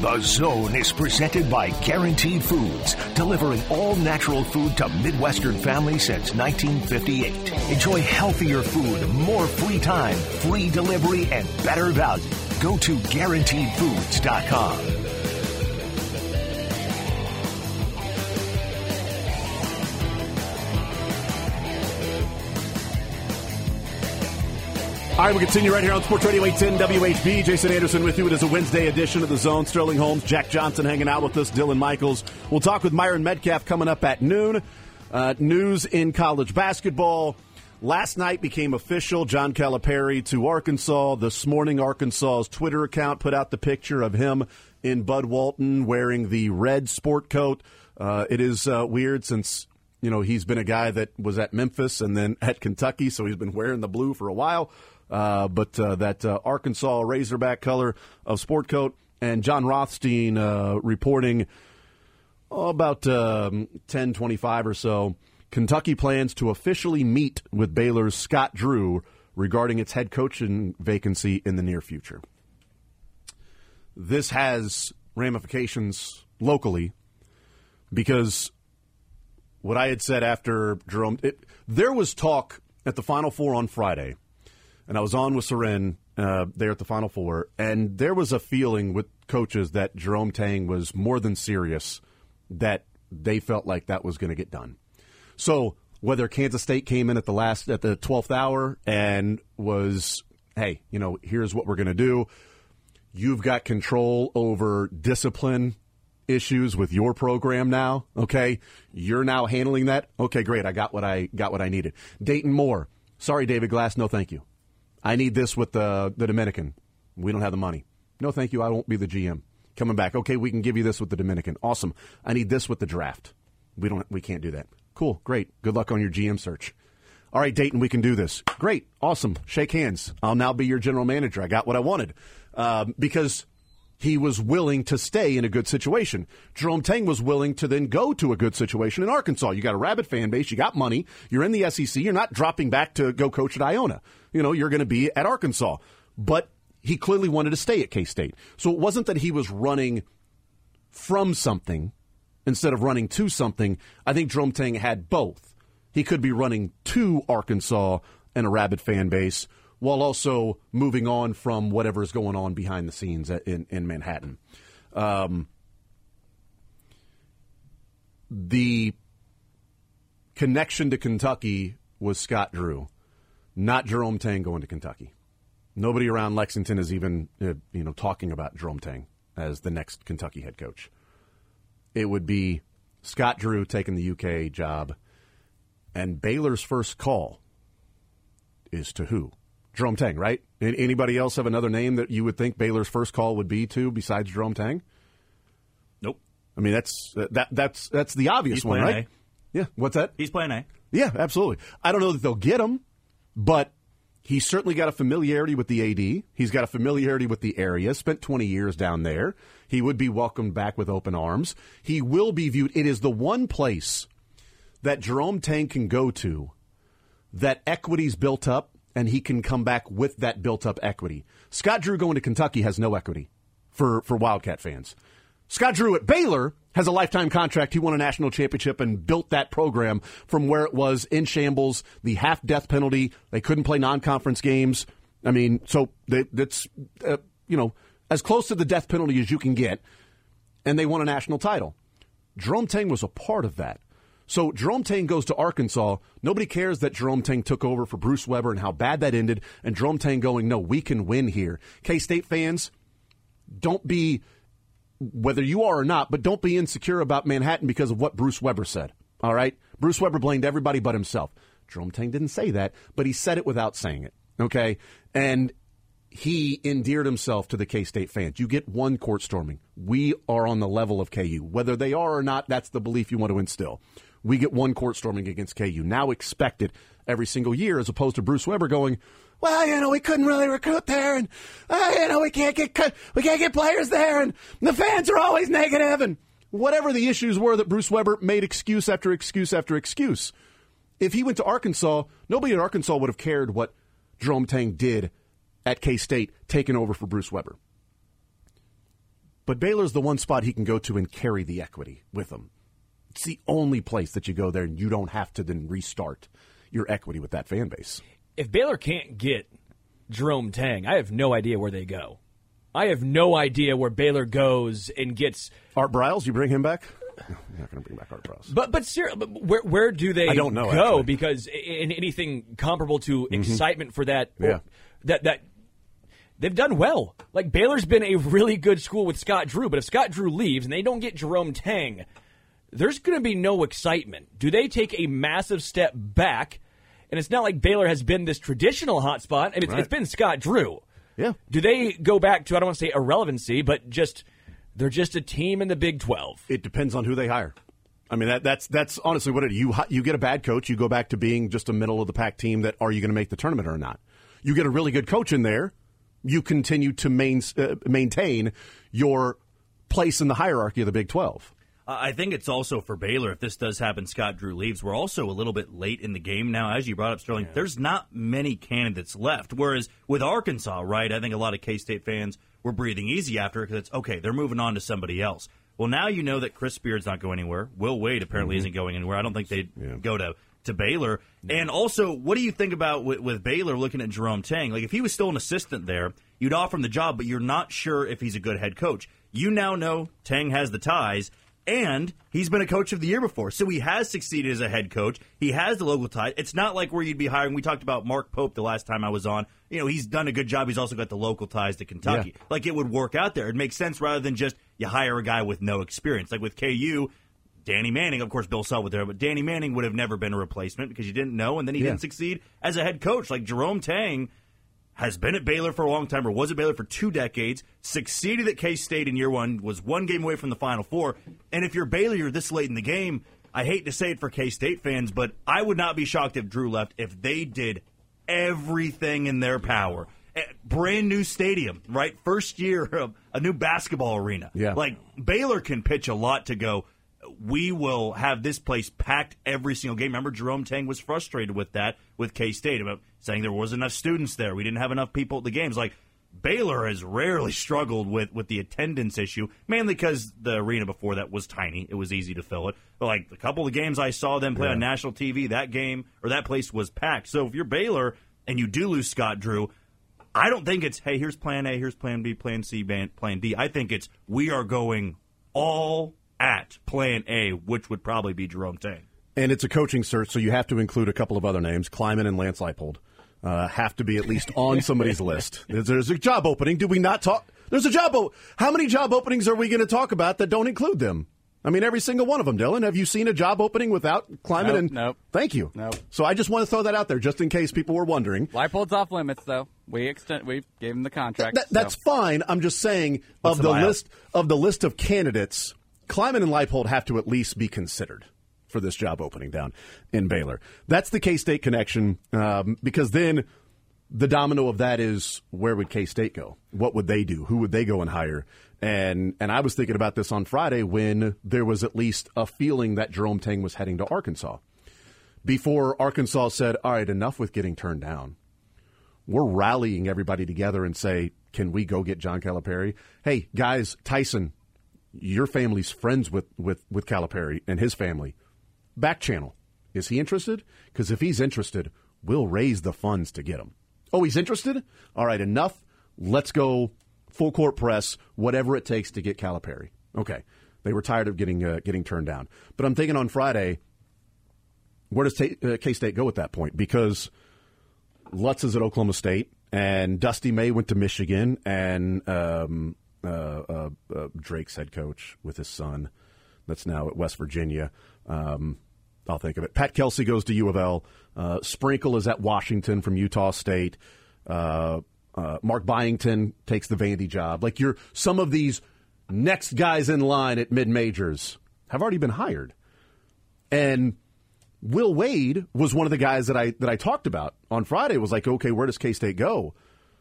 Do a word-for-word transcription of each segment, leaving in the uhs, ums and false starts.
The Zone is presented by Guaranteed Foods, delivering all-natural food to Midwestern families since nineteen fifty-eight. Enjoy healthier food, more free time, free delivery, and better value. Go to guaranteed foods dot com. All right, we continue right here on Sports Radio eight ten W H B. Jason Anderson with you. It is a Wednesday edition of The Zone. Sterling Holmes, Jack Johnson hanging out with us, Dylan Michaels. We'll talk with Myron Metcalf coming up at noon. Uh, news in college basketball. Last night became official. John Calipari to Arkansas. This morning, Arkansas's Twitter account put out the picture of him in Bud Walton wearing the red sport coat. Uh, it is uh, weird since, you know, he's been a guy that was at Memphis and then at Kentucky, so he's been wearing the blue for a while. Uh, but uh, that uh, Arkansas Razorback color of sport coat, and John Rothstein uh, reporting oh, about um, ten twenty-five or so, Kentucky plans to officially meet with Baylor's Scott Drew regarding its head coaching vacancy in the near future. This has ramifications locally because what I had said after Jerome, it, there was talk at the Final Four on Friday. And I was on with Seren uh, there at the Final Four, and there was a feeling with coaches that Jerome Tang was more than serious, that they felt like that was going to get done. So whether Kansas State came in at the last at the twelfth hour and was, hey, you know, here's what we're going to do. You've got control over discipline issues with your program now. Okay, you're now handling that. Okay, great. I got what I got what I needed. Dayton Moore. Sorry, David Glass. No, thank you. I need this with the, the Dominican. We don't have the money. No, thank you. I won't be the G M. Coming back. Okay, we can give you this with the Dominican. Awesome. I need this with the draft. We don't. We can't do that. Cool. Great. Good luck on your G M search. All right, Dayton, we can do this. Great. Awesome. Shake hands. I'll now be your general manager. I got what I wanted. Um, because he was willing to stay in a good situation. Jerome Tang was willing to then go to a good situation in Arkansas. You got a rabid fan base. You got money. You're in the S E C. You're not dropping back to go coach at Iona. You know, you're going to be at Arkansas. But he clearly wanted to stay at K-State. So it wasn't that he was running from something instead of running to something. I think Jerome Tang had both. He could be running to Arkansas and a rabid fan base while also moving on from whatever is going on behind the scenes in, in Manhattan. Um, the connection to Kentucky was Scott Drew, not Jerome Tang going to Kentucky. Nobody around Lexington is even uh, you know talking about Jerome Tang as the next Kentucky head coach. It would be Scott Drew taking the U K job, and Baylor's first call is to who? Jerome Tang, right? Anybody else have another name that you would think Baylor's first call would be to besides Jerome Tang? Nope. I mean, that's that that's that's the obvious He's one, playing right? A. Yeah. What's that? He's playing A. Yeah, absolutely. I don't know that they'll get him, but he's certainly got a familiarity with the A D. He's got a familiarity with the area. Spent twenty years down there. He would be welcomed back with open arms. He will be viewed. It is the one place that Jerome Tang can go to that equity's built up, and he can come back with that built-up equity. Scott Drew going to Kentucky has no equity for, for Wildcat fans. Scott Drew at Baylor has a lifetime contract. He won a national championship and built that program from where it was in shambles, the half-death penalty. They couldn't play non-conference games. I mean, so they, that's, uh, you know, as close to the death penalty as you can get, and they won a national title. Jerome Tang was a part of that. So Jerome Tang goes to Arkansas. Nobody cares that Jerome Tang took over for Bruce Weber and how bad that ended. And Jerome Tang going, no, we can win here. K-State fans, don't be, whether you are or not, but don't be insecure about Manhattan because of what Bruce Weber said. All right? Bruce Weber blamed everybody but himself. Jerome Tang didn't say that, but he said it without saying it. Okay? And he endeared himself to the K-State fans. You get one court storming. We are on the level of K U. Whether they are or not, that's the belief you want to instill. We get one court storming against K U. Now expect it every single year, as opposed to Bruce Weber going, well, you know, we couldn't really recruit there, and uh, you know, we can't get we can't get players there, and the fans are always negative, and whatever the issues were that Bruce Weber made excuse after excuse after excuse. If he went to Arkansas, nobody at Arkansas would have cared what Jerome Tang did at K-State, taking over for Bruce Weber. But Baylor's the one spot he can go to and carry the equity with him. It's the only place that you go there and you don't have to then restart your equity with that fan base. If Baylor can't get Jerome Tang, I have no idea where they go. I have no idea where Baylor goes and gets Art Briles. You bring him back? No, you're not going to bring back Art Briles. But but, ser- but where where do they I don't know, go? Actually. Because in anything comparable to Mm-hmm. excitement for that, Yeah. that that they've done well. Like Baylor's been a really good school with Scott Drew, but if Scott Drew leaves and they don't get Jerome Tang, there's going to be no excitement. Do they take a massive step back? And it's not like Baylor has been this traditional hotspot. I mean, it's, Right. it's been Scott Drew. Yeah. Do they go back to, I don't want to say irrelevancy, but just they're just a team in the Big twelve? It depends on who they hire. I mean, that, that's that's honestly what it is. You, you get a bad coach, you go back to being just a middle-of-the-pack team that are you going to make the tournament or not? You get a really good coach in there, you continue to main, uh, maintain your place in the hierarchy of the Big twelve. Uh, I think it's also for Baylor, if this does happen, Scott Drew leaves, we're also a little bit late in the game now. As you brought up, Sterling, yeah. There's not many candidates left. Whereas with Arkansas, right, I think a lot of K-State fans were breathing easy after it because it's, okay, they're moving on to somebody else. Well, now you know that Chris Beard's not going anywhere. Will Wade apparently mm-hmm. isn't going anywhere. I don't think they'd yeah. go to, to Baylor. No. And also, what do you think about with, with Baylor looking at Jerome Tang? Like, if he was still an assistant there, you'd offer him the job, but you're not sure if he's a good head coach. You now know Tang has the ties. And he's been a coach of the year before, so he has succeeded as a head coach. He has the local tie. It's not like where you'd be hiring. We talked about Mark Pope the last time I was on. You know, he's done a good job. He's also got the local ties to Kentucky. Yeah. Like, it would work out there. It makes sense rather than just you hire a guy with no experience. Like with K U, Danny Manning, of course, Bill Self was there, but Danny Manning would have never been a replacement because you didn't know, and then he yeah. didn't succeed as a head coach. Like Jerome Tang has been at Baylor for a long time, or was at Baylor for two decades, succeeded at K-State in year one, was one game away from the Final Four. And if you're Baylor, you're this late in the game, I hate to say it for K-State fans, but I would not be shocked if Drew left if they did everything in their power. Brand new stadium, right? First year of a new basketball arena. Yeah. Like, Baylor can pitch a lot to go, we will have this place packed every single game. Remember, Jerome Tang was frustrated with that with K-State about saying there wasn't enough students there. We didn't have enough people at the games. Like, Baylor has rarely struggled with, with the attendance issue, mainly because the arena before that was tiny. It was easy to fill it. But, like, a couple of games I saw them play yeah. on national T V, that game, or that place was packed. So if you're Baylor and you do lose Scott Drew, I don't think it's, hey, here's plan A, here's plan B, plan C, plan D. I think it's, we are going all at plan A, which would probably be Jerome Tang. And it's a coaching search, so you have to include a couple of other names. Kleiman and Lance Leipold uh, have to be at least on somebody's list. There's, there's a job opening. Do we not talk? There's a job. O- How many job openings are we going to talk about that don't include them? I mean, every single one of them, Dylan. Have you seen a job opening without Kleiman? Nope, and nope. Thank you. Nope. So I just want to throw that out there, just in case people were wondering. Leipold's off limits, though. We extend. We gave him the contract. Th- that's so. fine. I'm just saying What's of the, the list of the list of candidates, Kleiman and Leipold have to at least be considered for this job opening down in Baylor. That's the K-State connection, um, because then the domino of that is, where would K-State go? What would they do? Who would they go and hire? And and I was thinking about this on Friday when there was at least a feeling that Jerome Tang was heading to Arkansas. Before Arkansas said, all right, enough with getting turned down. We're rallying everybody together and say, can we go get John Calipari? Hey, guys, Tyson, your family's friends with, with, with Calipari and his family. Back channel. Is he interested? Because if he's interested, we'll raise the funds to get him. Oh, he's interested? All right, enough. Let's go full court press, whatever it takes to get Calipari. Okay. They were tired of getting uh, getting turned down. But I'm thinking on Friday, where does T- uh, K-State go at that point? Because Lutz is at Oklahoma State, and Dusty May went to Michigan, and um, uh, uh, uh, Drake's head coach with his son that's now at West Virginia. Um, I'll think of it. Pat Kelsey goes to U of L. Uh, Sprinkle is at Washington from Utah State. Uh, uh, Mark Byington takes the Vandy job. Like, you're some of these next guys in line at mid-majors have already been hired. And Will Wade was one of the guys that I that I talked about on Friday. Was like, okay, where does K-State go?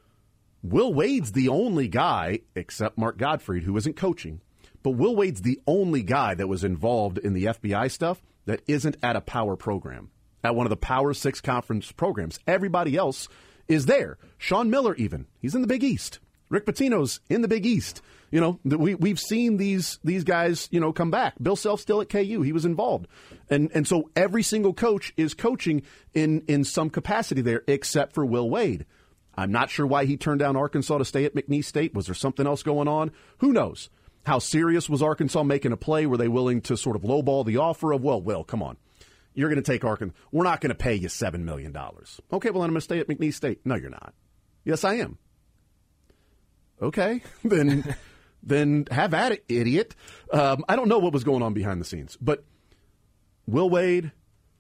Will Wade's the only guy, except Mark Gottfried, who isn't coaching, but Will Wade's the only guy that was involved in the F B I stuff that isn't at a power program, at one of the Power Six conference programs. Everybody else is there. Sean Miller even. He's in the Big East. Rick Pitino's in the Big East. You know, we, we've seen these these guys, you know, come back. Bill Self still at K U. He was involved. And and so every single coach is coaching in, in some capacity there, except for Will Wade. I'm not sure why he turned down Arkansas to stay at McNeese State. Was there something else going on? Who knows? How serious was Arkansas making a play? Were they willing to sort of lowball the offer of, well, Will, come on. You're going to take Arkansas. We're not going to pay you seven million dollars. Okay, well, I'm going to stay at McNeese State. No, you're not. Yes, I am. Okay, then... Then have at it, idiot. Um, I don't know what was going on behind the scenes, but Will Wade,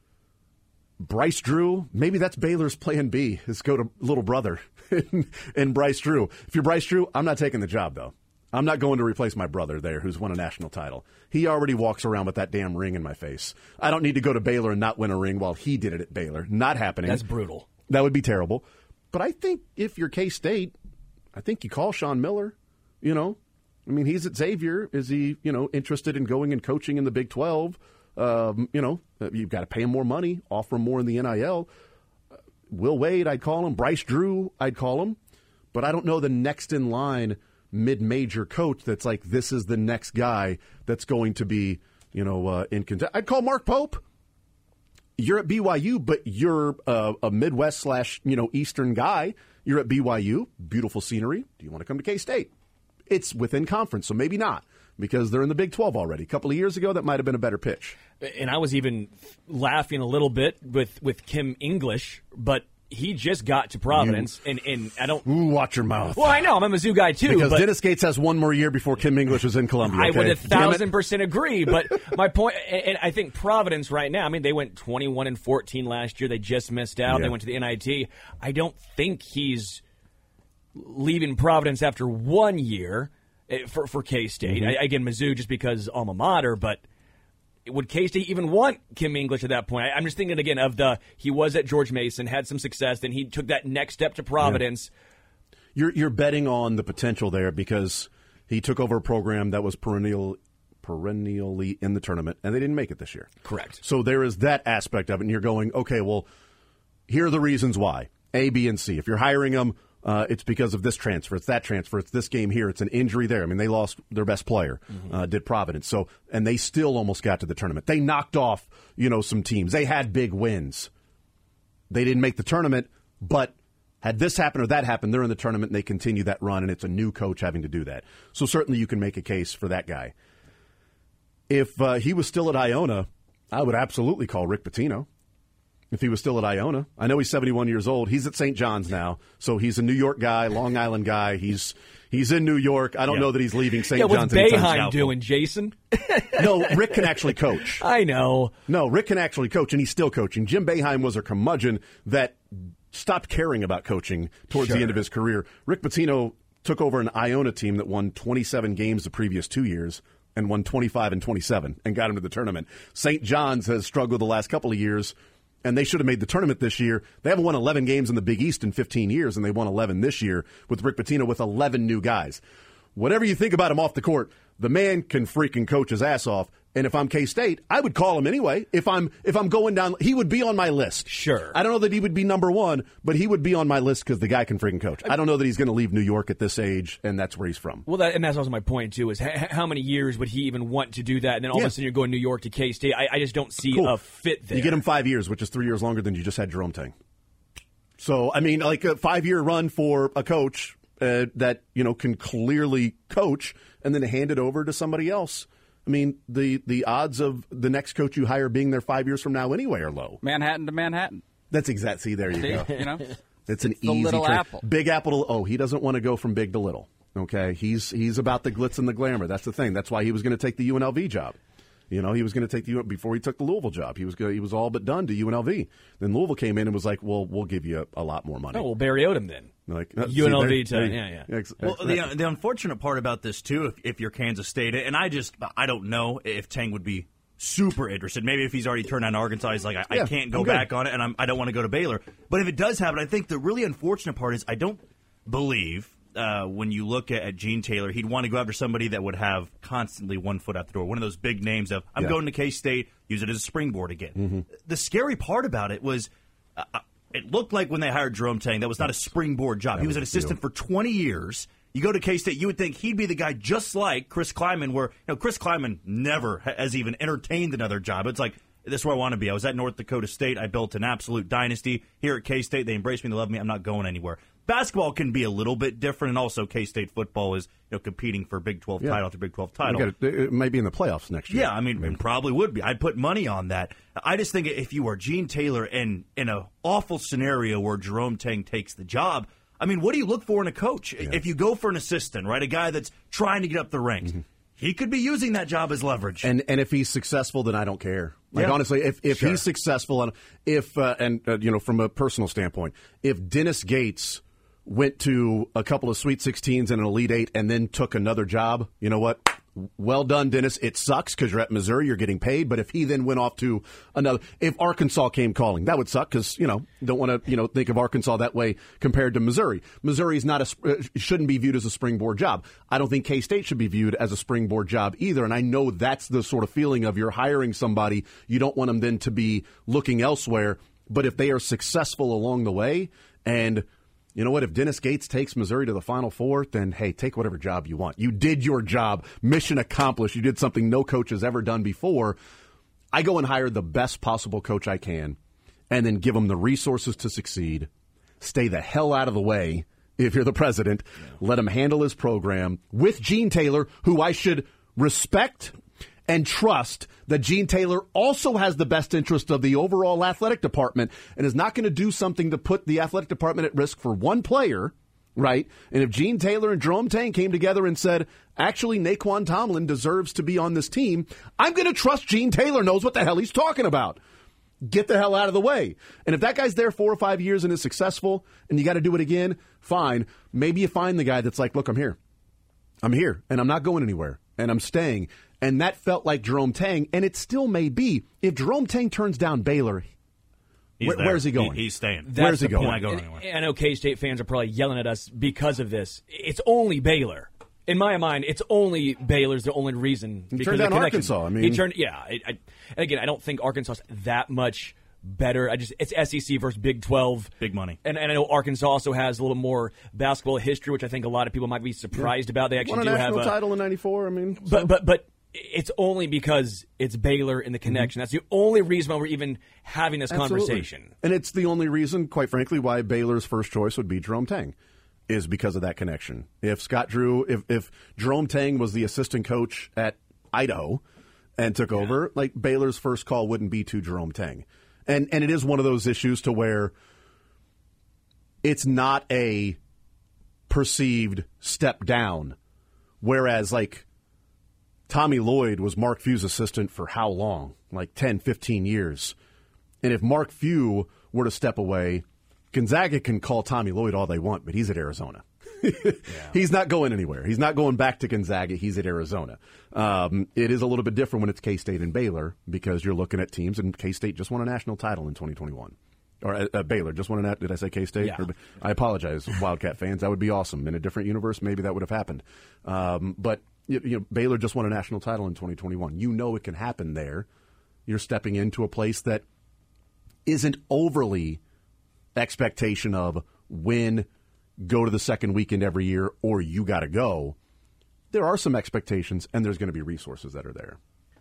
Bryce Drew, maybe that's Baylor's plan B, is go to little brother and, and Bryce Drew. If you're Bryce Drew, I'm not taking the job, though. I'm not going to replace my brother there who's won a national title. He already walks around with that damn ring in my face. I don't need to go to Baylor and not win a ring while he did it at Baylor. Not happening. That's brutal. That would be terrible. But I think if you're K-State, I think you call Sean Miller, you know. I mean, he's at Xavier. Is he, you know, interested in going and coaching in the Big twelve? Um, you know, you've got to pay him more money, offer him more in the N I L. Uh, Will Wade, I'd call him. Bryce Drew, I'd call him. But I don't know the next in line mid-major coach that's like, this is the next guy that's going to be, you know, uh, in contention. I'd call Mark Pope. You're at B Y U, but you're uh, a Midwest slash, you know, Eastern guy. You're at B Y U. Beautiful scenery. Do you want to come to K-State? It's within conference, so maybe not, because they're in the Big twelve already. A couple of years ago, that might have been a better pitch. And I was even laughing a little bit with, with Kim English, but he just got to Providence, you, and, and I don't... Ooh, watch your mouth. Well, I know, I'm a Mizzou guy, too. Because but Dennis Gates has one more year before Kim English was in Columbia. I okay? would a thousand percent agree, but my point, and I think Providence right now, I mean, they went twenty-one and fourteen last year. They just missed out. Yeah. They went to the N I T. I don't think he's leaving Providence after one year. For for K-State. Mm-hmm. I, again, Mizzou just because alma mater, but would K-State even want Kim English at that point? I, I'm just thinking, again, of the, he was at George Mason, had some success, then he took that next step to Providence. Yeah. You're you're betting on the potential there because he took over a program that was perennial, perennially in the tournament, and they didn't make it this year. Correct. So there is that aspect of it, and you're going, okay, well, here are the reasons why, A, B, and C. If you're hiring them, Uh, it's because of this transfer, it's that transfer, it's this game here, it's an injury there. I mean, they lost their best player, mm-hmm. uh, did Providence. So, and they still almost got to the tournament. They knocked off, you know, some teams. They had big wins. They didn't make the tournament, but had this happened or that happened, they're in the tournament and they continue that run, and it's a new coach having to do that. So certainly you can make a case for that guy. If uh, he was still at Iona, I would absolutely call Rick Pitino. If he was still at Iona. I know he's seventy-one years old. He's at Saint John's now, so he's a New York guy, Long Island guy. He's he's in New York. I don't yeah. know that he's leaving Saint Yeah, John's. what's Boeheim doing, Jason? No, Rick can actually coach. I know. No, Rick can actually coach, and he's still coaching. Jim Boeheim was a curmudgeon that stopped caring about coaching towards sure. the end of his career. Rick Pitino took over an Iona team that won twenty-seven games the previous two years and won twenty-five and twenty-seven and got him to the tournament. Saint John's has struggled the last couple of years, and they should have made the tournament this year. They haven't won eleven games in the Big East in fifteen years, and they won eleven this year with Rick Pitino with eleven new guys. Whatever you think about him off the court, the man can freaking coach his ass off. And if I'm K-State, I would call him anyway. If I'm if I'm going down, he would be on my list. Sure. I don't know that he would be number one, but he would be on my list because the guy can freaking coach. I don't know that he's going to leave New York at this age, and that's where he's from. Well, that, and that's also my point, too, is ha- how many years would he even want to do that? And then all yeah. of a sudden you're going New York to K-State. I, I just don't see cool. a fit there. You get him five years, which is three years longer than you just had Jerome Tang. So, I mean, like a five-year run for a coach uh, that, you know, can clearly coach and then hand it over to somebody else. I mean, the, the odds of the next coach you hire being there five years from now anyway are low. Manhattan to Manhattan. That's exact. See, there you See, go. You know, it's an it's easy little trade. apple. Big apple. To, oh, he doesn't want to go from big to little. Okay, he's he's about the glitz and the glamour. That's the thing. That's why he was going to take the U N L V job. You know, he was going to take the before he took the Louisville job. He was gonna, he was all but done to U N L V. Then Louisville came in and was like, "Well, we'll give you a, a lot more money." Oh, well, Barry Odom then. Like uh, U N L V see, there, to there, yeah, yeah. Ex- well, the the unfortunate part about this too, if if you're Kansas State, and I just I don't know if Tang would be super interested. Maybe if he's already turned on Arkansas, he's like, I, yeah, I can't go back on it, and I'm, I don't want to go to Baylor. But if it does happen, I think the really unfortunate part is I don't believe. Uh, when you look at, at Gene Taylor, he'd want to go after somebody that would have constantly one foot out the door. One of those big names of, I'm yeah. going to K-State, use it as a springboard again. Mm-hmm. The scary part about it was, uh, it looked like when they hired Jerome Tang, that was not a springboard job. That he was an assistant for twenty years. You go to K-State, you would think he'd be the guy just like Chris Kleiman, where, you know, Chris Kleiman never has even entertained another job. It's like, this is where I want to be. I was at North Dakota State. I built an absolute dynasty. Here at K-State, they embrace me, they love me. I'm not going anywhere. Basketball can be a little bit different, and also K-State football is, you know, competing for Big twelve yeah. title after Big twelve title. It, it may be in the playoffs next year. Yeah, I mean, Maybe. it probably would be. I'd put money on that. I just think if you are Gene Taylor and in an awful scenario where Jerome Tang takes the job, I mean, what do you look for in a coach? Yeah. If you go for an assistant, right, a guy that's trying to get up the ranks, mm-hmm. he could be using that job as leverage. And and if he's successful, then I don't care. Like, yeah. honestly, if, if sure. he's successful, and if uh, and uh, you know, from a personal standpoint, if Dennis Gates went to a couple of Sweet sixteens and an Elite Eight and then took another job, you know what? Well done, Dennis. It sucks because you're at Missouri, you're getting paid. But if he then went off to another, if Arkansas came calling, that would suck because, you know, don't want to, you know, think of Arkansas that way compared to Missouri. Missouri is not a, shouldn't be viewed as a springboard job. I don't think K-State should be viewed as a springboard job either. And I know that's the sort of feeling of you're hiring somebody, you don't want them then to be looking elsewhere. But if they are successful along the way, and you know what? If Dennis Gates takes Missouri to the Final Four, then, hey, take whatever job you want. You did your job. Mission accomplished. You did something no coach has ever done before. I go and hire the best possible coach I can and then give him the resources to succeed. Stay the hell out of the way if you're the president. Yeah. Let him handle his program with Gene Taylor, who I should respect and trust that Gene Taylor also has the best interest of the overall athletic department and is not going to do something to put the athletic department at risk for one player, right? And if Gene Taylor and Jerome Tang came together and said, actually, Naquan Tomlin deserves to be on this team, I'm going to trust Gene Taylor knows what the hell he's talking about. Get the hell out of the way. And if that guy's there four or five years and is successful and you got to do it again, fine. Maybe you find the guy that's like, look, I'm here. I'm here, and I'm not going anywhere, and I'm staying. And that felt like Jerome Tang, and it still may be. If Jerome Tang turns down Baylor, where, where's he going? He, he's staying. That's where's he going? Not going anywhere. I know K-State fans are probably yelling at us because of this. It's only Baylor. In my mind, it's only Baylor's the only reason. He turned down Arkansas. I mean, he turned. Yeah. I, I, again, I don't think Arkansas is that much better. I just it's S E C versus Big twelve. Big money. And, and I know Arkansas also has a little more basketball history, which I think a lot of people might be surprised yeah. about. They actually Won do a national have a title in ninety-four. I mean, but so. but but it's only because it's Baylor in the connection. Mm-hmm. That's the only reason why we're even having this Absolutely. conversation. And it's the only reason, quite frankly, why Baylor's first choice would be Jerome Tang, is because of that connection. If Scott Drew, if if Jerome Tang was the assistant coach at Idaho and took yeah. over, like Baylor's first call wouldn't be to Jerome Tang. And and it is one of those issues to where it's not a perceived step down. Whereas, like, Tommy Lloyd was Mark Few's assistant for how long? Like ten, fifteen years. And if Mark Few were to step away, Gonzaga can call Tommy Lloyd all they want, but he's at Arizona. yeah. He's not going anywhere. He's not going back to Gonzaga. He's at Arizona. Um, it is a little bit different when it's K-State and Baylor because you're looking at teams, and K-State just won a national title in twenty twenty-one. Or uh, uh, Baylor just won a – did I say K-State? Yeah. Or, I apologize, Wildcat fans. That would be awesome. In a different universe, maybe that would have happened. Um, but you, you know, Baylor just won a national title in twenty twenty-one. You know it can happen there. You're stepping into a place that isn't overly expectation of win – go to the second weekend every year, or you got to go. There are some expectations, and there's going to be resources that are there.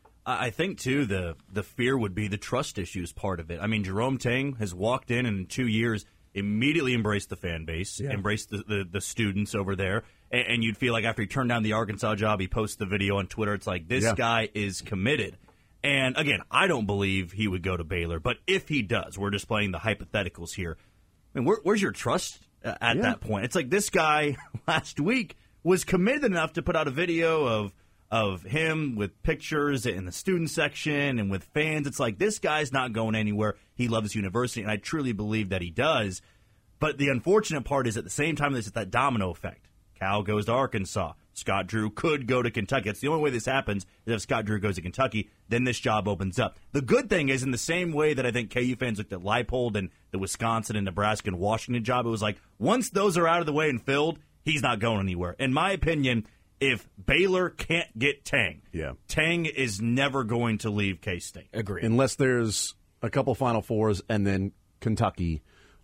I think, too, the the fear would be the trust issues part of it. I mean, Jerome Tang has walked in and in two years immediately embraced the fan base, yeah. embraced the, the, the students over there, and, and you'd feel like after he turned down the Arkansas job, he posts the video on Twitter, it's like, this yeah. guy is committed. And, again, I don't believe he would go to Baylor, but if he does, we're just playing the hypotheticals here. I mean, where, where's your trust at yeah. that point? It's like this guy last week was committed enough to put out a video of of him with pictures in the student section and with fans. It's like this guy's not going anywhere. He loves university, and I truly believe that he does. But the unfortunate part is at the same time, there's that domino effect. Cal goes to Arkansas. Scott Drew could go to Kentucky. That's the only way this happens is if Scott Drew goes to Kentucky, then this job opens up. The good thing is in the same way that I think K U fans looked at Leipold and the Wisconsin and Nebraska and Washington job, it was like once those are out of the way and filled, he's not going anywhere. In my opinion, if Baylor can't get Tang, yeah. Tang is never going to leave K-State. Agree. Unless there's a couple Final Fours and then Kentucky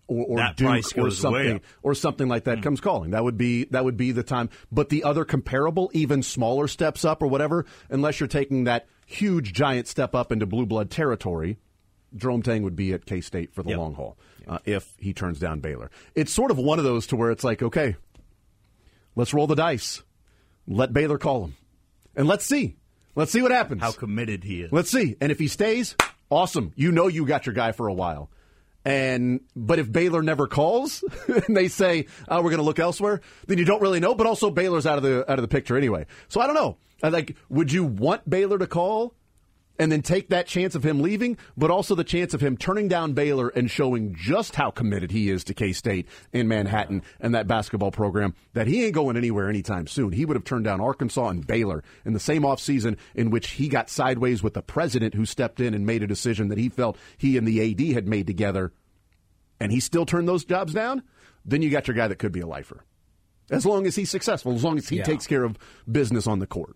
or, or That Duke price or goes way something up. or something like that mm. comes calling. That would be that would be the time. But the other comparable, even smaller steps up or whatever, unless you're taking that huge giant step up into blue blood territory, Jerome Tang would be at K-State for the yep. long haul uh, if he turns down Baylor. It's sort of one of those to where it's like, okay, let's roll the dice. Let Baylor call him. And let's see. Let's see what happens. How committed he is. Let's see. And if he stays, awesome. You know you got your guy for a while. And but if Baylor never calls and they say, oh, we're going to look elsewhere, then you don't really know. But also Baylor's out of the out of the picture anyway. So I don't know. I like, would you want Baylor to call and then take that chance of him leaving, but also the chance of him turning down Baylor and showing just how committed he is to K-State in Manhattan and that basketball program, that he ain't going anywhere anytime soon. He would have turned down Arkansas and Baylor in the same offseason in which he got sideways with the president who stepped in and made a decision that he felt he and the A D had made together, and he still turned those jobs down. Then you got your guy that could be a lifer. As long as he's successful, as long as he yeah. takes care of business on the court.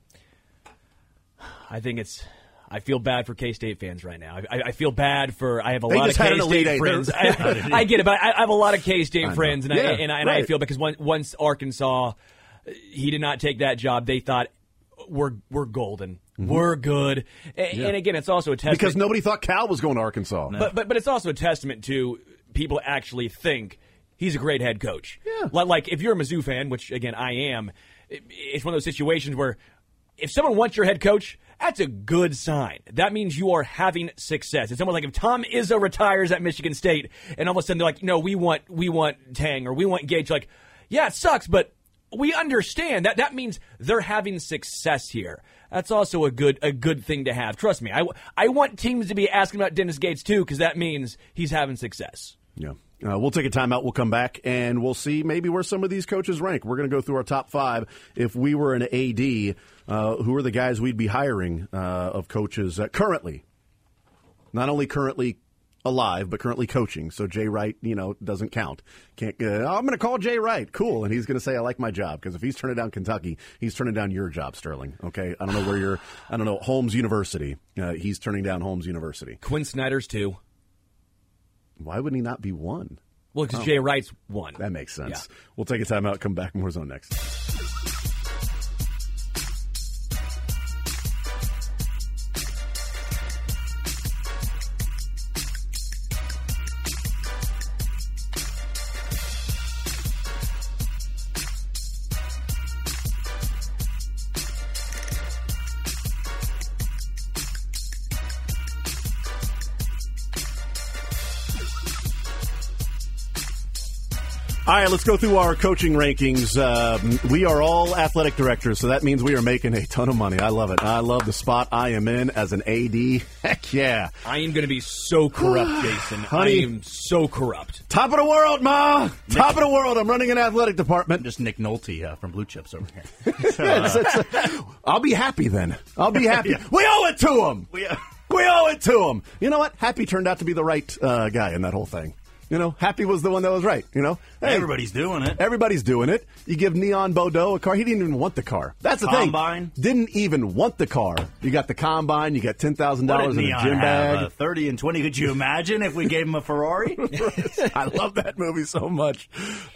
I think it's... I feel bad for K-State fans right now. I, I feel bad for. I have a they lot of K-State friends. I, I get it, but I, I have a lot of K-State friends, and, yeah, I, and, I, and right. I feel because one, once Arkansas, he did not take that job. They thought we're we're golden, mm-hmm. we're good, and, yeah. and again, it's also a testament because nobody thought Cal was going to Arkansas. No. But but but it's also a testament to people actually think he's a great head coach. Yeah. Like, like if you're a Mizzou fan, which again I am, it, it's one of those situations where if someone wants your head coach, that's a good sign. That means you are having success. It's almost like if Tom Izzo retires at Michigan State, and all of a sudden they're like, "No, we want we want Tang or we want Gage." Like, yeah, it sucks, but we understand that. That means they're having success here. That's also a good a good thing to have. Trust me, I, I want teams to be asking about Dennis Gates too, because that means he's having success. Yeah. Uh, we'll take a timeout. We'll come back, and we'll see maybe where some of these coaches rank. We're going to go through our top five. If we were an A D, uh, who are the guys we'd be hiring uh, of coaches uh, currently? Not only currently alive, but currently coaching. So Jay Wright, you know, doesn't count. Can't. Uh, oh, I'm going to call Jay Wright. Cool. And he's going to say, I like my job. Because if he's turning down Kentucky, he's turning down your job, Sterling. Okay? I don't know where you're. I don't know. Holmes University. Uh, he's turning down Holmes University. Quinn Snyder's too. Why would he not be one? Well, because oh. Jay Wright's one. That makes sense. Yeah. We'll take a timeout, come back, more Zone next. All right, let's go through our coaching rankings. Uh, we are all athletic directors, so that means we are making a ton of money. I love it. I love the spot I am in as an A D. Heck yeah. I am going to be so corrupt, Jason. Honey, I am so corrupt. Top of the world, Ma. Nick, top of the world. I'm running an athletic department. Just Nick Nolte uh, from Blue Chips over here. it's, it's, uh, I'll be happy then. I'll be happy. Yeah. We owe it to him. We, uh, we owe it to him. You know what? Happy turned out to be the right uh, guy in that whole thing. You know, Happy was the one that was right, you know? Hey, everybody's doing it. Everybody's doing it. You give Neon Bordeaux a car. He didn't even want the car. That's the combine. thing. Didn't even want the car. You got the combine. You got ten thousand dollars in a gym bag. Have, uh, thirty and twenty. Could you imagine if we gave him a Ferrari? I love that movie so much.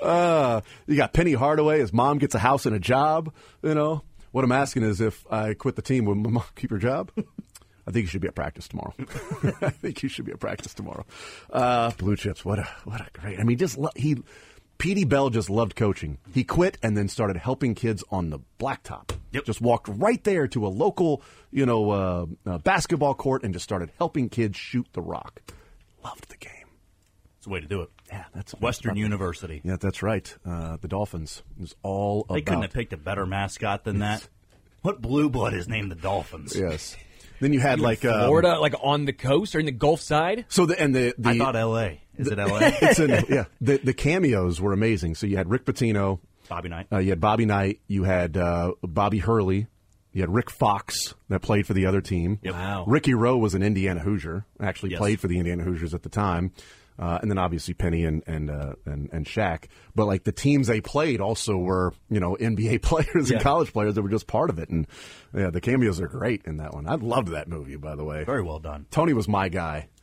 Uh, you got Penny Hardaway. His mom gets a house and a job. You know, what I'm asking is if I quit the team, will my mom keep her job? I think you should be at practice tomorrow. I think you should be at practice tomorrow. Uh, Blue Chips, what a what a great. I mean, just lo- he, Petey Bell just loved coaching. He quit and then started helping kids on the blacktop. Yep. Just walked right there to a local, you know, uh, uh, basketball court and just started helping kids shoot the rock. Loved the game. It's the way to do it. Yeah, that's Western that's University. Yeah, that's right. Uh, the Dolphins is all they about. Couldn't have picked a better mascot than that. What blue blood is named the Dolphins? Yes. Then you had Even like Florida, um, like on the coast or in the Gulf side. So the and the, the I thought L A. Is the, it L A? It's in, yeah. The the cameos were amazing. So you had Rick Pitino, Bobby Knight. Uh, you had Bobby Knight. You had uh, Bobby Hurley. You had Rick Fox that played for the other team. Yep. Wow. Ricky Rowe was an Indiana Hoosier. Actually Yes. played for the Indiana Hoosiers at the time. Uh, and then obviously Penny and and, uh, and and Shaq, but like the teams they played also were, you know, N B A players yeah. and college players that were just part of it, and yeah, the cameos are great in that one. I loved that movie, by the way. Very well done. Tony was my guy.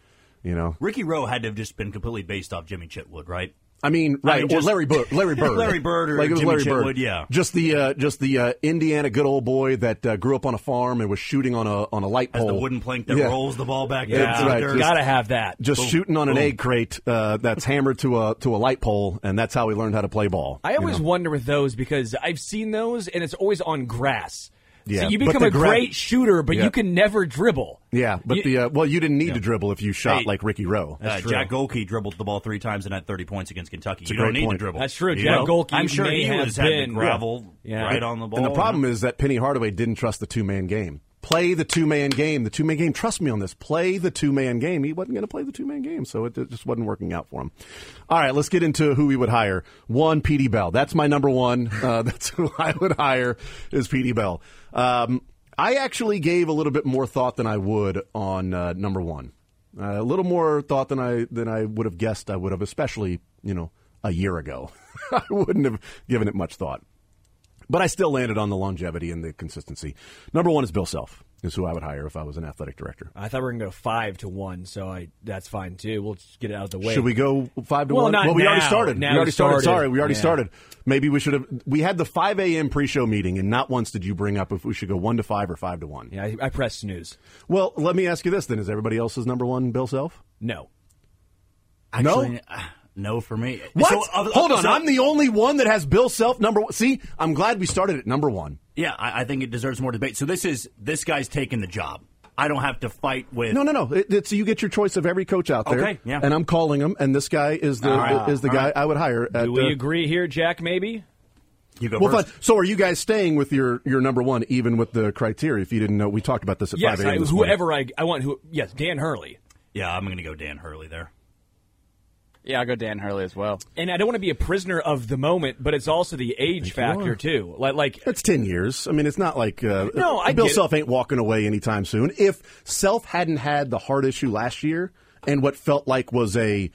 You know, Ricky Rowe had to have just been completely based off Jimmy Chitwood, right? I mean, right? I mean, or just- Larry Bird, Larry Bird, Larry Bird or like it was Jimmy Larry Chitwood, Bird. yeah. Just the uh, just the uh, Indiana good old boy that uh, grew up on a farm and was shooting on a on a light As pole. the wooden plank that Yeah. rolls the ball back Yeah, down. That's to the right. dirt. Just- gotta have that. Just Boom. shooting on an Boom. egg crate uh, that's hammered to a to a light pole, and that's how he learned how to play ball. I you always know? wonder with those because I've seen those and it's always on grass. Yeah, so you but become the a gra- great shooter, but Yeah. you can never dribble. Yeah, but You- the uh, well, you didn't need to dribble if you shot Hey, like Ricky Rowe. Uh, Jack Golke dribbled the ball three times and had thirty points against Kentucky. a You don't great need point. to dribble. That's true. You Jack know? Golke I'm sure may he have was having been- to gravel Yeah. right on the ball. And the problem is that Penny Hardaway didn't trust the two man game. Play the two man game. The two man game. Trust me on this. Play the two man game. He wasn't going to play the two man game, so it, it just wasn't working out for him. All right, let's get into who we would hire. One, P D Bell. That's my number one. Uh, that's who I would hire is P D Bell. Um, I actually gave a little bit more thought than I would on uh, number one. Uh, a little more thought than I than I would have guessed I would have, especially you know a year ago. I wouldn't have given it much thought. But I still landed on the longevity and the consistency. Number one is Bill Self, is who I would hire if I was an athletic director. I thought we were going to go five to one, so I that's fine too. We'll just get it out of the way. Should we go five to Well, one? not well, we already now. started. Now we already we started. started. Sorry, we already Yeah. started. Maybe we should have. We had the five a.m. pre-show meeting, and not once did you bring up if we should go one to five or five to one. Yeah, I, I pressed snooze. Well, let me ask you this then: is everybody else's number one Bill Self? No. Actually, No? uh, no for me. What? So, uh, Hold on, so- I'm the only one that has Bill Self number one. See, I'm glad we started at number one. Yeah, I, I think it deserves more debate. So this is this guy's taking the job. I don't have to fight with. No, no, no. It, it's you get your choice of every coach out there. Okay, yeah. And I'm calling him, and this guy is the All right, is the all guy right. I would hire. At, Do we uh, agree here, Jack, maybe? You go Well, first. fine. So are you guys staying with your, your number one, even with the criteria? If you didn't know, we talked about this at Yes, five a.m. I, this morning. whoever I, I want. Who? Yes, Dan Hurley. Yeah, I'm going to go Dan Hurley there. Yeah, I'll go Dan Hurley as well. And I don't want to be a prisoner of the moment, but it's also the age factor are. too. Like, like That's ten years. I mean, it's not like uh, No, I Bill get it. Self ain't walking away anytime soon. If Self hadn't had the heart issue last year and what felt like was a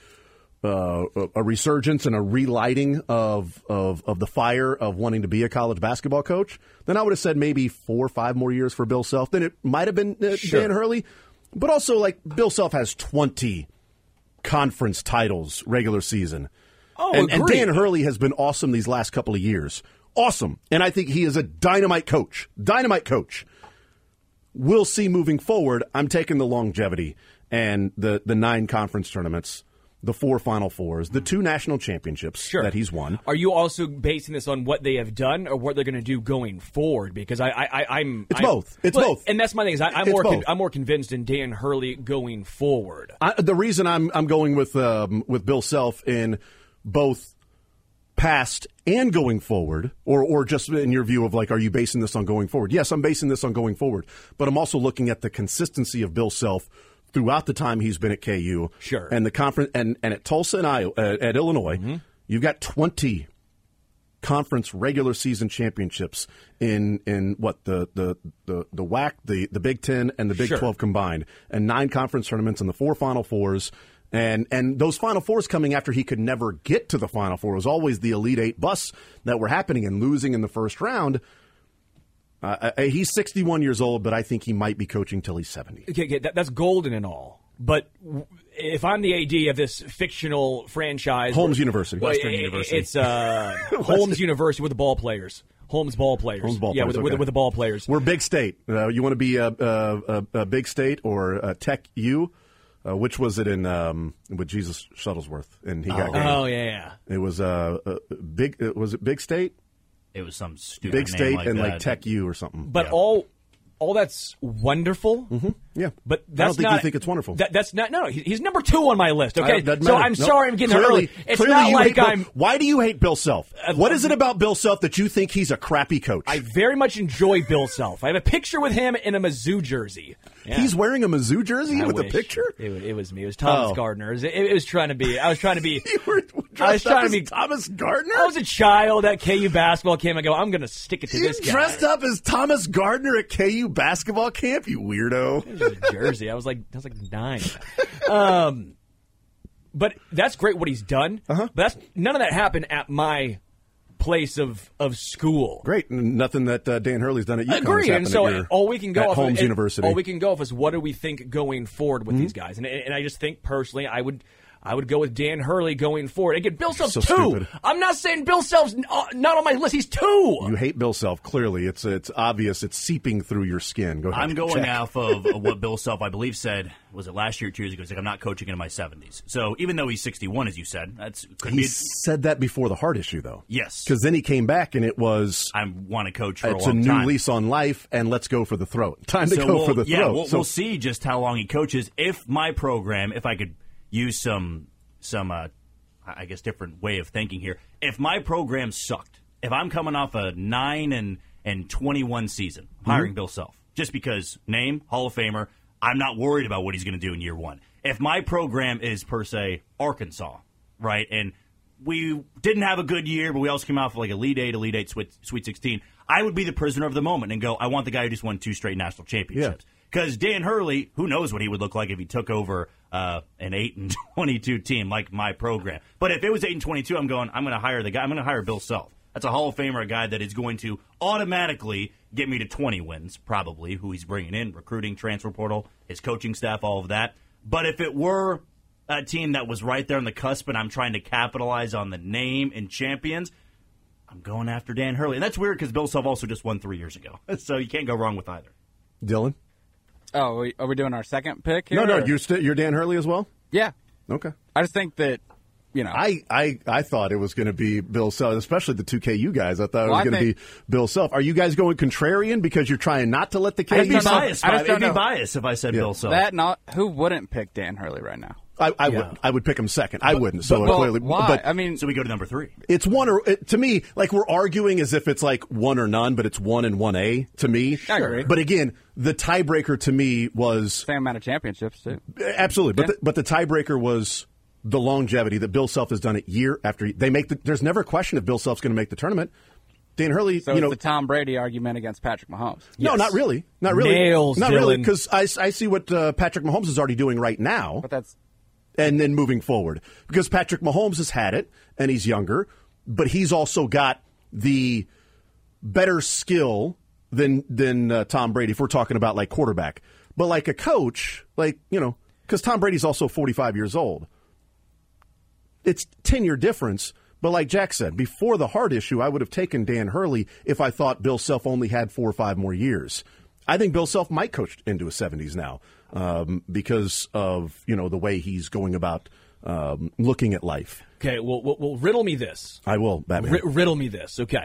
uh, a resurgence and a relighting of, of of the fire of wanting to be a college basketball coach, then I would have said maybe four or five more years for Bill Self. Then it might have been uh, Sure. Dan Hurley, but also like Bill Self has twenty conference titles regular season. Oh, and, and agreed. Dan Hurley has been awesome these last couple of years. Awesome. And I think he is a dynamite coach. Dynamite coach. We'll see moving forward. I'm taking the longevity and the, the nine conference tournaments, the four Final Fours, the two national championships Sure. that he's won. Are you also basing this on what they have done or what they're going to do going forward? Because I, I, I I'm It's I'm- both. It's well, both. and that's my thing is I, I'm It's more con- both. I'm more convinced in Dan Hurley going forward. I, the reason I'm I'm going with um, with Bill Self in both past and going forward, or or just in your view of like, are you basing this on going forward? Yes, I'm basing this on going forward, but I'm also looking at the consistency of Bill Self throughout the time he's been at K U, Sure. and the conference, and and at Tulsa and Iowa, uh, at Illinois, Mm-hmm. you've got twenty conference regular season championships in in what the the the the W A C, the the Big Ten, and the Big Sure. twelve combined, and nine conference tournaments and the four Final Fours. And and those Final Fours coming after he could never get to the Final Four. It was always the Elite Eight bus that were happening and losing in the first round. Uh, uh, he's sixty-one years old, but I think he might be coaching till he's seventy. Okay, okay, that, that's golden and all. But w- if I'm the A D of this fictional franchise, Holmes where- University. well, Western it- University. it's uh, Holmes University with the ball players. Holmes ball players. Holmes ball yeah, players, with, with, okay. with the ball players. We're Big State. Uh, you want to be a, a, a, a Big State or a Tech U? Uh, which was it in um, with Jesus Shuttlesworth? And he got Oh. game. Oh yeah, yeah. It was uh, uh, big. Uh, was it Big State? It was some stupid Big name State like and that. like Tech U or something. But Yeah. all all that's wonderful. Yeah, But that's I don't think not, you think it's wonderful. That, that's not. No, no. he- He's number two on my list. I- Okay, doesn't so matter. I'm No, sorry I'm getting there clearly, early. It's clearly not you like hate Bill- I'm. Why do you hate Bill Self? Uh, What is it about Bill Self that you think he's a crappy coach? I very much enjoy Bill Self. I have a picture with him in a Mizzou jersey. Yeah. He's wearing a Mizzou jersey I with wish. a picture. It, wa- it was me. It was Thomas Oh. Gardner. It was, it, it was trying to be. I was trying to be. You were dressed I was up trying as to be. Thomas Gardner. I was a child at K U basketball camp. I go, I'm going to stick it to You this guy. dressed up as Thomas Gardner at K U basketball camp, you weirdo. It was a jersey. I was like, I was like nine. Um, but that's great what he's done. Uh-huh. But that's none of that happened at my birthplace of, of school. Great. Nothing that uh, Dan Hurley's done at UConn. Agree. And so all we can go at off Holmes of, University. all we can go off is what do we think going forward with mm-hmm. these guys. And and I just think personally I would I would go with Dan Hurley going forward. Again, Bill Self's so two. Stupid. I'm not saying Bill Self's not on my list. He's two. You hate Bill Self, clearly. It's it's obvious. It's seeping through your skin. Go ahead. I'm going Check. off of what Bill Self, I believe, said, was it last year or two years ago? He's like, I'm not coaching into my seventies. So even though he's sixty-one, as you said, that's could he be a, said that before the heart issue, though. Yes. Because then he came back and it was... I want to coach for a long It's time. a new lease on life, and let's go for the throat. Time to so go we'll, for the yeah, throat. We'll, so, we'll see just how long he coaches. If my program, if I could use some... some, uh, I guess, different way of thinking here. If my program sucked, if I'm coming off a nine and and twenty-one season, I'm hiring mm-hmm. Bill Self just because name Hall of Famer. I'm not worried about what he's going to do in year one. If my program is per se Arkansas, right, and we didn't have a good year, but we also came off like Elite Eight, Elite Eight, Sweet, Sweet sixteen, I would be the prisoner of the moment and go, I want the guy who just won two straight national championships. Because yeah. Dan Hurley, who knows what he would look like if he took over uh, an eight and twenty-two team like my program. But if it was eight and twenty-two, I'm going, I'm going to hire the guy. I'm going to hire Bill Self. That's a Hall of Famer, a guy that is going to automatically get me to twenty wins, probably, who he's bringing in, recruiting, transfer portal, his coaching staff, all of that. But if it were a team that was right there on the cusp and I'm trying to capitalize on the name and champions, I'm going after Dan Hurley. And that's weird because Bill Self also just won three years ago. So you can't go wrong with either. Dylan? Oh, are we, are we doing our second pick here? No, no, or? you're, st- you're Dan Hurley as well? Yeah. Okay. I just think that, you know. I, I, I thought it was going to be Bill Self, especially the two K U guys. I thought well, it was going to be Bill Self. Are you guys going contrarian because you're trying not to let the K U? I'd be biased. I just I'd be know. biased if I said yeah. Bill Self. That not who wouldn't pick Dan Hurley right now? I, I yeah. would. I would pick him second. I wouldn't. So but, well, clearly, why? but I mean, so we go to number three. It's one or it, to me, like we're arguing as if it's like one or none, but it's one and one A to me. I agree. But again, the tiebreaker to me was same amount of championships too. Absolutely, but yeah. the, but the tiebreaker was the longevity that Bill Self has done it year after year. They make the, there's never a question if Bill Self's going to make the tournament. Dan Hurley, so you it's know, the Tom Brady argument against Patrick Mahomes. No, Yes. not really, not really, Nails, not Dylan. really, because I, I see what uh, Patrick Mahomes is already doing right now. But that's And then moving forward. Because Patrick Mahomes has had it, and he's younger, but he's also got the better skill than than uh, Tom Brady, if we're talking about, like, quarterback. But like a coach, like, you know, because Tom Brady's also forty-five years old. It's ten-year difference. But like Jack said, before the heart issue, I would have taken Dan Hurley if I thought Bill Self only had four or five more years. I think Bill Self might coach into his seventies now um, because of, you know, the way he's going about um, looking at life. Okay, well, well, well, riddle me this. I will, Batman. R- riddle me this, okay.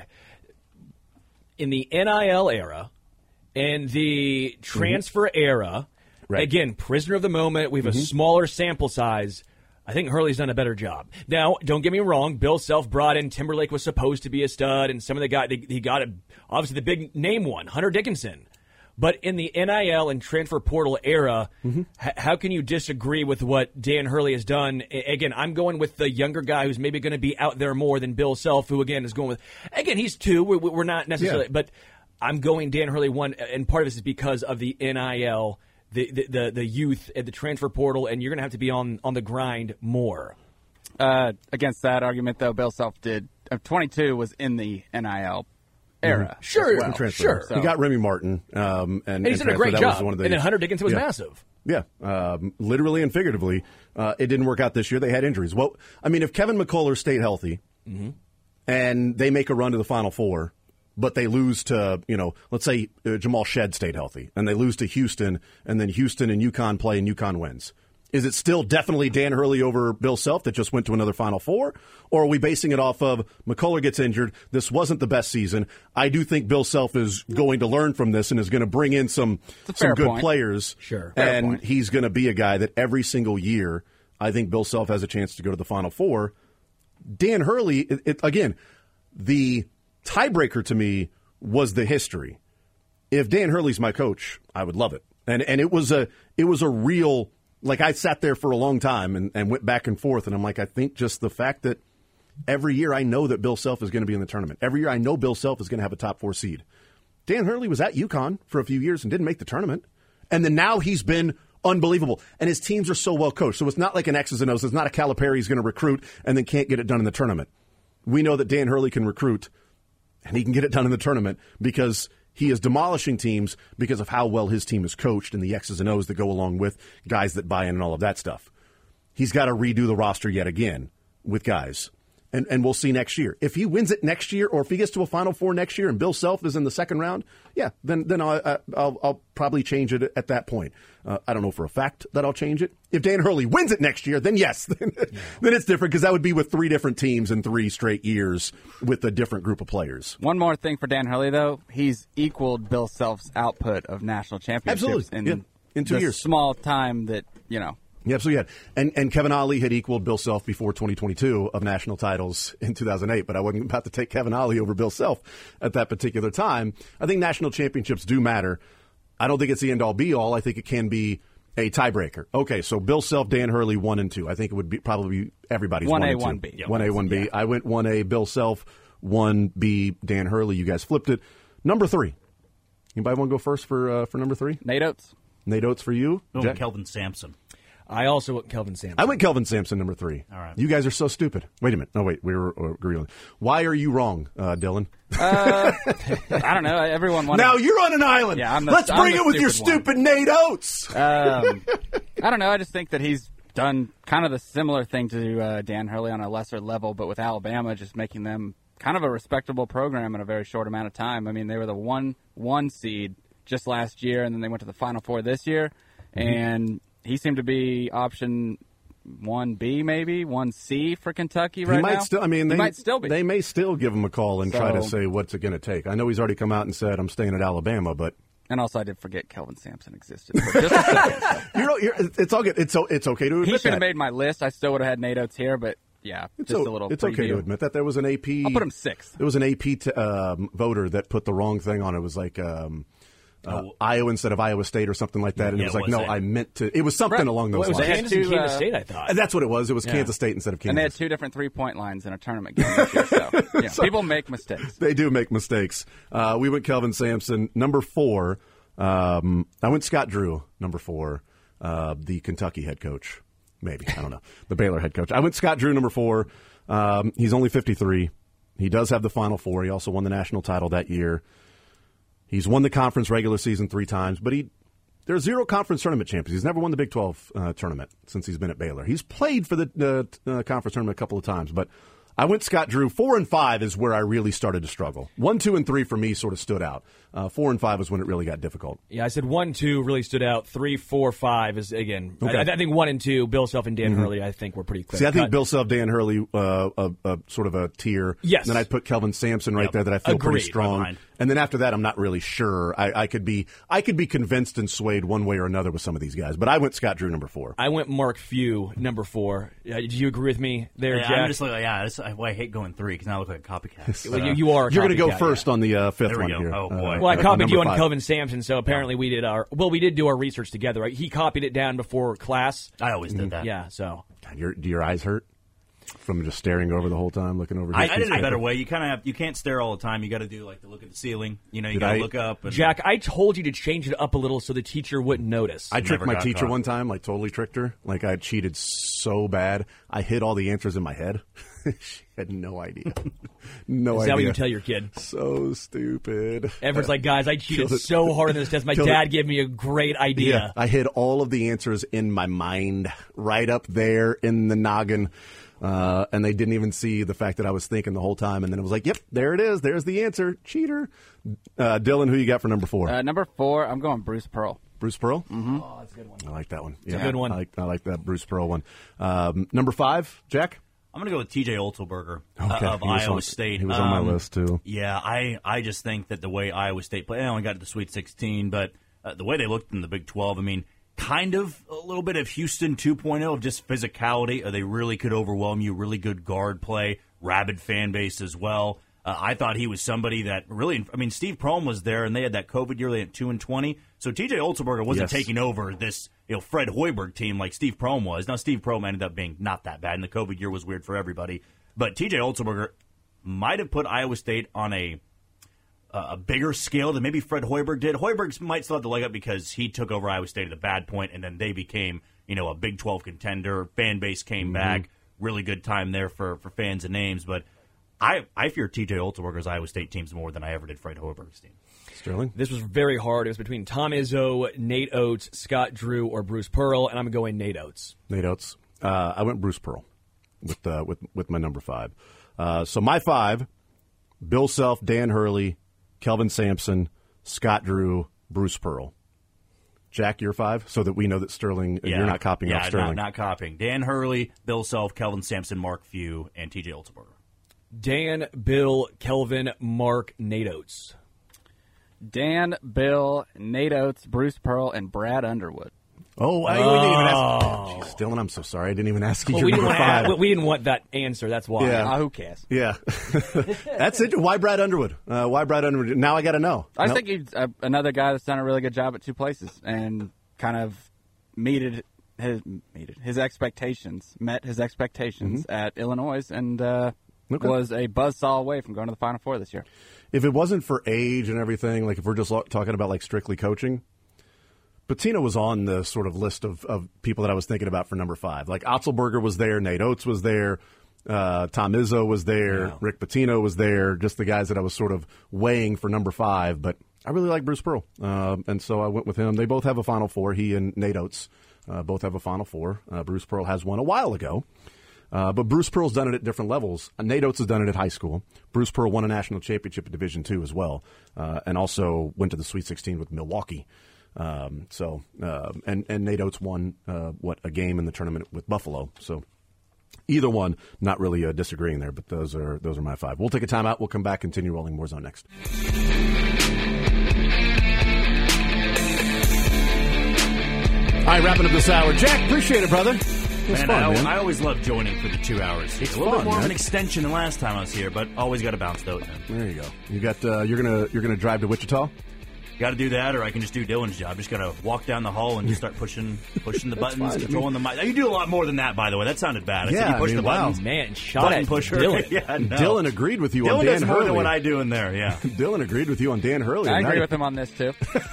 In the N I L era and the transfer mm-hmm. era, right. again, prisoner of the moment, we have mm-hmm. a smaller sample size. I think Hurley's done a better job. Now, don't get me wrong. Bill Self brought in Timberlake was supposed to be a stud, and some of the guys, he got, a, obviously, the big name one, Hunter Dickinson. But in the N I L and transfer portal era, mm-hmm. h- how can you disagree with what Dan Hurley has done? A- again, I'm going with the younger guy who's maybe going to be out there more than Bill Self, who, again, is going with... Again, he's two. We're, we're not necessarily... Yeah. But I'm going Dan Hurley one, and part of this is because of the N I L, the the, the, the youth at the transfer portal, and you're going to have to be on, on the grind more. Uh, against that argument, though, Bill Self did... Uh, twenty-two was in the N I L era. Mm-hmm. Sure, well. sure. So. He got Remy Martin. Um, and, and he's and done a great that job. Was one of the, and then Hunter Dickinson was yeah. massive. Yeah, um, literally and figuratively. Uh, it didn't work out this year. They had injuries. Well, I mean, if Kevin McCullough stayed healthy mm-hmm. and they make a run to the Final Four, but they lose to, you know, let's say uh, Jamal Shedd stayed healthy, and they lose to Houston, and then Houston and UConn play, and UConn wins. Is it still definitely Dan Hurley over Bill Self that just went to another Final Four? Or are we basing it off of McCullough gets injured, this wasn't the best season? I do think Bill Self is going to learn from this and is going to bring in some some good point. players. Sure. And point. he's going to be a guy that every single year, I think Bill Self has a chance to go to the Final Four. Dan Hurley, it, it, again, the tiebreaker to me was the history. If Dan Hurley's my coach, I would love it. And and it was a it was a real... Like, I sat there for a long time and, and went back and forth, and I'm like, I think just the fact that every year I know that Bill Self is going to be in the tournament. Every year I know Bill Self is going to have a top four seed. Dan Hurley was at UConn for a few years and didn't make the tournament. And then now he's been unbelievable. And his teams are so well coached. So it's not like an X's and O's. It's not a Calipari he's going to recruit and then can't get it done in the tournament. We know that Dan Hurley can recruit, and he can get it done in the tournament because he is demolishing teams because of how well his team is coached and the X's and O's that go along with guys that buy in and all of that stuff. He's got to redo the roster yet again with guys. And and we'll see next year. If he wins it next year, or if he gets to a Final Four next year and Bill Self is in the second round, yeah, then then I'll, I'll, I'll probably change it at that point. Uh, I don't know for a fact that I'll change it. If Dan Hurley wins it next year, then yes, then, yeah. then it's different because that would be with three different teams in three straight years with a different group of players. One more thing for Dan Hurley, though. He's equaled Bill Self's output of national championships Absolutely. in, yeah. in two the years. small time that, you know. Yeah, so yeah, and and Kevin Ollie had equaled Bill Self before twenty twenty-two of national titles in two thousand eight, but I wasn't about to take Kevin Ollie over Bill Self at that particular time. I think national championships do matter. I don't think it's the end all be all. I think it can be a tiebreaker. Okay, so Bill Self, Dan Hurley, one and two. I think it would be probably everybody's one, one A, and two. one B. Yeah, one A, one B. Yeah. I went one A, Bill Self, one B, Dan Hurley. You guys flipped it. Number three. Anybody want to go first for uh, for number three? Nate Oates. Nate Oates for you. Oh, Kelvin Sampson. I also went Kelvin Sampson. I went Kelvin Sampson, number three. All right. You guys are so stupid. Wait a minute. No, wait. We were uh, agreeing. Why are you wrong, uh, Dylan? Uh, I don't know. Everyone wanted... Now you're on an island. Yeah, I'm the, Let's I'm bring the it with your stupid stupid Nate Oates. Um, I don't know. I just think that he's done kind of the similar thing to uh, Dan Hurley on a lesser level, but with Alabama, just making them kind of a respectable program in a very short amount of time. I mean, they were the one one seed just last year, and then they went to the Final Four this year, mm-hmm. and he seemed to be option one B, maybe one C for Kentucky right he might now. Still, I mean, he they might still be. They may still give him a call and so, try to say what's it going to take. I know he's already come out and said I'm staying at Alabama, but and also I did forget Kelvin Sampson existed. For just a second, so. you're, you're, it's all good. It's it's okay to admit he should have that. made my list. I still would have had Nate Oates here, but yeah, it's just o- a little. It's preview. okay to admit that there was an A P. I'll put him sixth. There was an A P t- um, voter that put the wrong thing on it. It was like. Um, Uh, oh. Iowa instead of Iowa State or something like that, and yeah, it was like, was no, it? I meant to. It was something right. along those well, it was lines. Kansas and two, Kansas uh, State, I thought. And that's what it was. It was yeah. Kansas State instead of Kansas. And they had two different three-point lines in a tournament game this year, so, yeah, so people make mistakes. They do make mistakes. Uh, we went Kelvin Sampson, number four. Um, I went Scott Drew, number four, uh, the Kentucky head coach. Maybe. I don't know. The Baylor head coach. I went Scott Drew, number four. Um, he's only fifty-three. He does have the Final Four. He also won the national title that year. He's won the conference regular season three times, but he there's zero conference tournament champions. He's never won the Big twelve uh, tournament since he's been at Baylor. He's played for the uh, uh, conference tournament a couple of times, but I went Scott Drew. Four and five is where I really started to struggle. One, two, and three for me sort of stood out. Uh, four and five was when it really got difficult. Yeah, I said one, two really stood out. Three, four, five is, again, okay. I, I think one and two, Bill Self and Dan mm-hmm. Hurley, I think were pretty clear. See, I think cut. Bill Self, Dan Hurley, uh, a, a sort of a tier. Yes. And then I'd put Kelvin Sampson right yep. there that I feel Agreed. pretty strong. And then after that, I'm not really sure. I, I could be I could be convinced and swayed one way or another with some of these guys. But I went Scott Drew, number four. I went Mark Few, number four. Uh, did you agree with me there, yeah, Jack? I'm just like, yeah, this, I, well, I hate going three because now I look like a copycat. Well, you, you are a You're going to go copycat, first yeah. on the uh, fifth there we one go. here. Oh, boy. Uh, Well, I uh, copied you on five. Kelvin Sampson, so apparently we did our well. We did do our research together. Right? He copied it down before class. I always did that. Yeah, so God, your, do your eyes hurt from just staring over the whole time, looking over? I, his I did it a paper? better way. You kind of have you can't stare all the time. You got to do like the look at the ceiling. You know, you Did got I- to look up. And, Jack, I told you to change it up a little so the teacher wouldn't notice. I tricked Never my got teacher caught. one time, like totally tricked her. Like I cheated so bad, I hid all the answers in my head. She had no idea. No Is idea. that what you tell your kid? So stupid. Everyone's like, guys, I cheated Killed it. so hard on this test. My Killed dad it. gave me a great idea. Yeah, I hid all of the answers in my mind, right up there in the noggin. Uh, and they didn't even see the fact that I was thinking the whole time. And then it was like, yep, there it is. There's the answer. Cheater. Uh, Dylan, who you got for number four? Uh, number four, I'm going Bruce Pearl. Bruce Pearl? Mm-hmm. Oh, that's a good one. I like that one. a good one. I like, I like that Bruce Pearl one. Um, number five, Jack? I'm going to go with T J Otzelberger uh, Okay. of He was Iowa on- State. He was on my Um, list, too. Yeah, I, I just think that the way Iowa State played, I only got to the Sweet sixteen, but uh, the way they looked in the Big twelve, I mean, kind of a little bit of Houston two point oh of just physicality. Uh, they really could overwhelm you, really good guard play, rabid fan base as well. Uh, I thought he was somebody that really, I mean, Steve Prohm was there, and they had that COVID year, they had two and twenty. So T J Otzelberger wasn't Yes. taking over this, you know, Fred Hoiberg team like Steve Prohm was. Now, Steve Prohm ended up being not that bad, and the COVID year was weird for everybody. But T J Otzelberger might have put Iowa State on a a bigger scale than maybe Fred Hoiberg did. Hoiberg might still have the leg up because he took over Iowa State at a bad point, and then they became, you know, a Big twelve contender. Fan base came Mm-hmm. back. Really good time there for, for fans and names. But I, I fear T J Otzelberger's Iowa State teams more than I ever did Fred Hoiberg's team. Sterling? This was very hard. It was between Tom Izzo, Nate Oates, Scott Drew, or Bruce Pearl, and I'm going Nate Oates. Nate Oates. Uh, I went Bruce Pearl with uh, with with my number five. Uh, so my five: Bill Self, Dan Hurley, Kelvin Sampson, Scott Drew, Bruce Pearl. Jack, your five, so that we know that Sterling, Yeah. you're not copying yeah, off Sterling. Not, not copying. Dan Hurley, Bill Self, Kelvin Sampson, Mark Few, and T J Otzelberger. Dan, Bill, Kelvin, Mark, Nate Oates. Dan, Bill, Nate Oates, Bruce Pearl, and Brad Underwood. Oh, I didn't even ask. Jeez, Dylan, I'm so sorry. I didn't even ask you Well, your we, didn't number want, five. we didn't want that answer. That's why. Yeah. Uh, who cares? Yeah. That's it. Why Brad Underwood? Uh, why Brad Underwood? Now I got to know. I No? think he's uh, another guy that's done a really good job at two places and kind of meted his meted his expectations, met his expectations Mm-hmm. at Illinois, and uh, Okay. was a buzzsaw away from going to the Final Four this year. If it wasn't for age and everything, like if we're just lo- talking about like strictly coaching, Pitino was on the sort of list of, of people that I was thinking about for number five. Like Otzelberger was there, Nate Oates was there, uh, Tom Izzo was there, Yeah. Rick Pitino was there, just the guys that I was sort of weighing for number five. But I really like Bruce Pearl, uh, and so I went with him. They both have a Final Four. He and Nate Oates uh, both have a Final Four. Uh, Bruce Pearl has one a while ago. Uh, but Bruce Pearl's done it at different levels. Uh, Nate Oates has done it at high school. Bruce Pearl won a national championship at Division two as well, uh, and also went to the Sweet sixteen with Milwaukee. Um, so, uh, and and Nate Oates won uh, what a game in the tournament with Buffalo. So, either one, not really uh, disagreeing there. But those are those are my five. We'll take a timeout. We'll come back, continue rolling more zone next. All right, wrapping up this hour. Jack, appreciate it, brother. It was Man, fun, I, man. I always love joining for the two hours. It's a little fun, bit more man. of an extension than last time I was here, but always got to bounce out. There you go. You got. Uh, you're gonna. You're gonna drive to Wichita. Got to do that, or I can just do Dylan's job. Just got to walk down the hall and just start pushing, pushing the buttons, fine. I controlling the mic. You do a lot more than that, by the way. That sounded bad. I Yeah, said you push I mean, the wow. buttons. Man, shot Button at pusher. Dylan. yeah, no. Dylan agreed with you Dylan on Dan does more Hurley. than what I do in there. Yeah. Dylan agreed with you on Dan Hurley. I and agree now with him on this, too.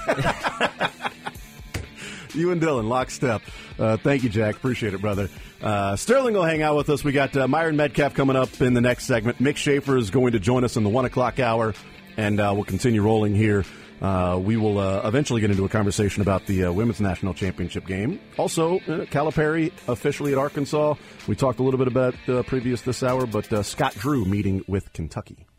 You and Dylan, lockstep. Uh, thank you, Jack. Appreciate it, brother. Uh, Sterling will hang out with us. We got uh, Myron Metcalf coming up in the next segment. Mick Schaefer is going to join us in the one o'clock hour, and uh, we'll continue rolling here. Uh, we will uh, eventually get into a conversation about the uh, Women's National Championship game. Also, uh, Calipari officially at Arkansas. We talked a little bit about uh, previous this hour, but uh, Scott Drew meeting with Kentucky.